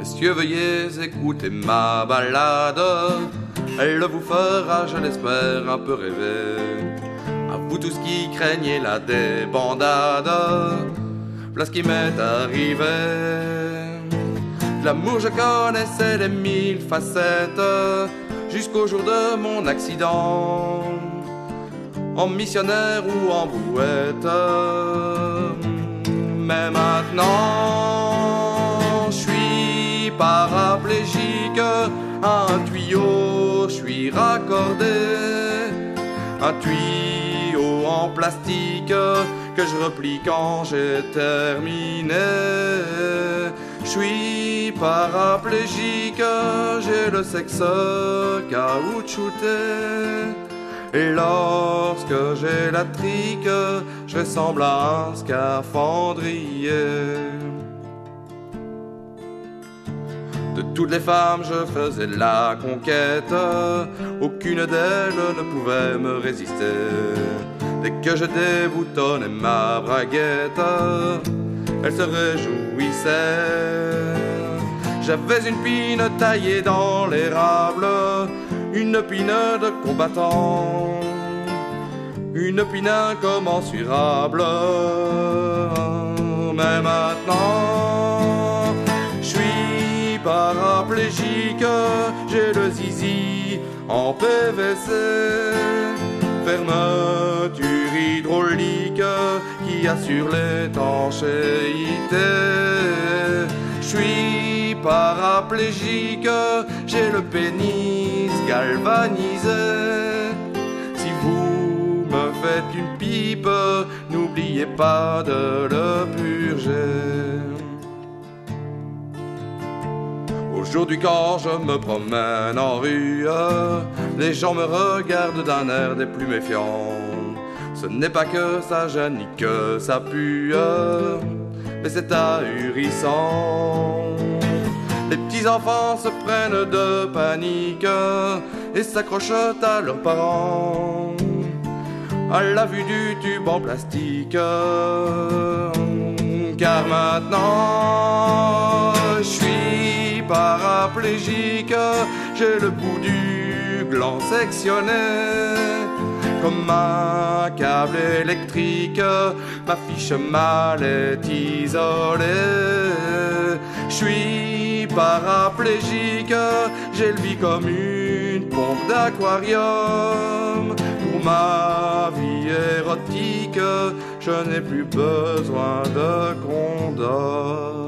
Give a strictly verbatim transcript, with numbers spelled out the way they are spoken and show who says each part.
Speaker 1: Messieurs, veuillez écouter ma ballade. Elle vous fera, je l'espère, un peu rêver. À vous tous qui craignez la débandade, voilà ce qui m'est arrivé. L'amour, je connaissais les mille facettes jusqu'au jour de mon accident, en missionnaire ou en brouette. Mais maintenant, je suis paraplégique, à un tuyau, je suis raccordé, un tuyau en plastique que je replie quand j'ai terminé. Je suis paraplégique, j'ai le sexe caoutchouté, et lorsque j'ai la trique, je ressemble à un scaphandrier. De toutes les femmes, je faisais la conquête, aucune d'elles ne pouvait me résister. Dès que je déboutonnais ma braguette, elle se réjouissait. J'avais une pine taillée dans l'érable, une pine de combattant, une pine incommensurable. Mais maintenant, je suis paraplégique, j'ai le zizi en P V C, fermeture hydraulique qui assure l'étanchéité. Je suis paraplégique, j'ai le pénis galvanisé. Si vous me faites une pipe, n'oubliez pas de le purger. Aujourd'hui quand je me promène en rue, les gens me regardent d'un air des plus méfiants. Ce n'est pas que ça gêne ni que ça pue, mais c'est ahurissant. Les petits enfants se prennent de panique et s'accrochent à leurs parents à la vue du tube en plastique. Car maintenant, je suis paraplégique, j'ai le bout du gland sectionné comme un câble électrique, ma fiche mal est isolée. Je suis paraplégique, j'ai le vie comme une pompe d'aquarium. Pour ma vie érotique, je n'ai plus besoin de condom.